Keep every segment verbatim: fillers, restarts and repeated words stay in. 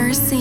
mercy.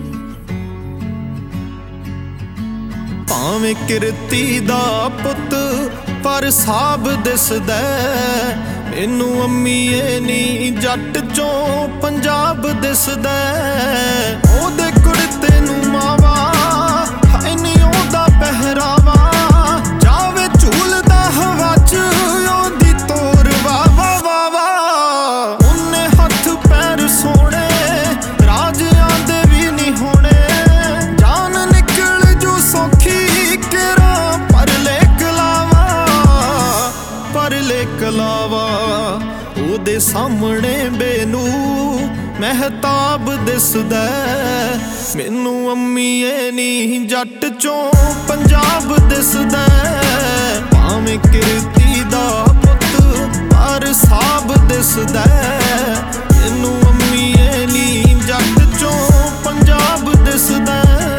ਭਾਵੇਂ ਕਿਰਤੀ ਦਾ ਪੁੱਤ ਪਰ ਸਾਬ ਦਿਸਦਾ, ਮੈਨੂੰ ਅੰਮੀਏ ਨੀ ਜੱਟ ਚੋਂ ਪੰਜਾਬ ਦਿਸਦਾ। ਉਹਦੇ ਕੁੜਤੇ ਨੂੰ ਮਾਵਾ ਹੈ ਨੀ ਉਹਦਾ ਪਹਿਰਾਵਾ, ਜਾਵੇ ਝੂਲਦਾ ਹਵਾ ਚ ਉਹਦੀ ਤੋਰ ਵਾ ਵਾ ਵਾ ਵਾ। ਉਹਨੇ ਹੱਥ ਪੈਰ ਸੋਹਣੇ ਰਾਜਿਆਂ ਦੇ ਵੀ ਨੀ ਹੋਣੇ, ਜਾਨ ਨਿਕਲ ਜੂ ਸੌਖੀ ਕਿਰਾ ਪਰਲੇ ਕਲਾਵਾ ਪਰਲੇ ਕਲਾਵਾ। ਉਹਦੇ ਸਾਹਮਣੇ ਬੇਨੂੰ ਮਹਿਤਾਬ ਦਿਸਦਾ, ਮੈਨੂੰ ਅੰਮੀਏ ਨੀ ਜੱਟ ਚੋਂ ਪੰਜਾਬ ਦਿਸਦਾ। ਭਾਵੇਂ ਕਿਰਤੀ ਦਾ ਪੁੱਤ ਪਰ ਸਾਬ ਦਿਸਦਾ, ਮੈਨੂੰ ਅੰਮੀਏ ਨੀ ਜੱਟ ਚੋਂ ਪੰਜਾਬ ਦਿਸਦਾ।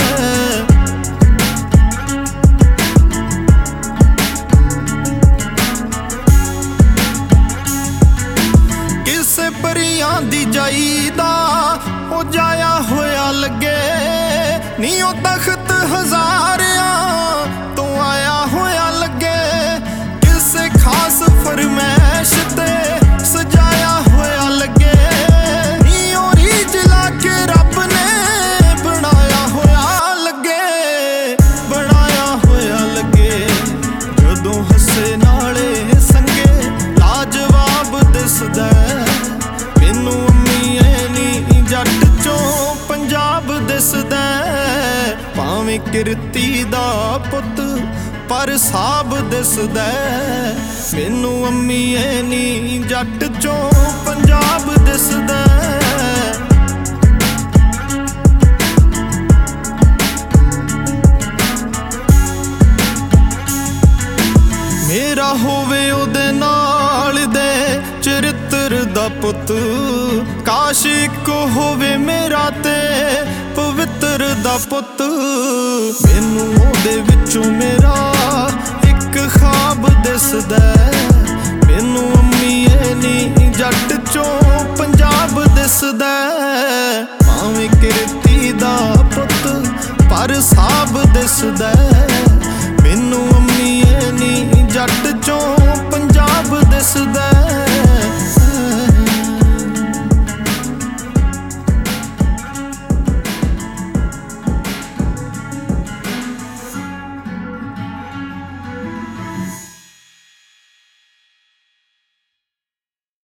ਕਿਸੇ ਪਰੀਆਂ ਦੀ ਜਾਈ ਦਾ ਉਹ ਜਾਇਆ ਹੋਇਆ ਲੱਗੇ, ਨੀ ਉਹ ਤਖਤ ਹਜ਼ਾਰਿਆਂ ਤੋਂ ਆਇਆ ਹੋਇਆ ਲੱਗੇ। ਕਿਸੇ ਖਾਸ ਫਰਮੈਸ਼ ਤੇ ਸਜਾਇਆ ਹੋਇਆ ਲੱਗੇ, ਨੀ ਉਹ ਰੀਝ ਲਾ ਕੇ ਰੱਬ ਨੇ ਬਣਾਇਆ ਹੋਇਆ ਲੱਗੇ ਬਣਾਇਆ ਹੋਇਆ ਲੱਗੇ। ਜਦੋਂ ਹੱਸੇ ਨਾਲੇ ਸੰਗੇ ਲਾਜਵਾਬ ਦਿਸਦਾ, ਮੈਨੂੰ ਅੰਮੀਏ ਨੀ ਜੱਟ ਚੋਂ ਪੰਜਾਬ ਦਿਸਦਾ। ਭਾਵੇਂ ਕਿਰਤੀ ਦਾ ਪੁੱਤ ਪਰ ਸਾਬ ਦਿਸਦਾ, ਮੈਨੂੰ ਅੰਮੀਏ ਨੀ ਜੱਟ ਚੋਂ ਪੰਜਾਬ ਦਿਸਦਾ। ਮੇਰਾ ਹੋਵੇ ਉਹਦੇ ਨਾਲ ਦੇ ਚਰਿੱਤਰ ਦਾ ਪੁੱਤ, ਕਾਸ਼ ਇੱਕ ਹੋਵੇ ਮੇਰਾ ਤੇ ਪਵਿੱਤਰ ਦਾ ਪੁੱਤ। ਮੈਨੂੰ ਉਹਦੇ ਵਿੱਚੋਂ ਮੇਰਾ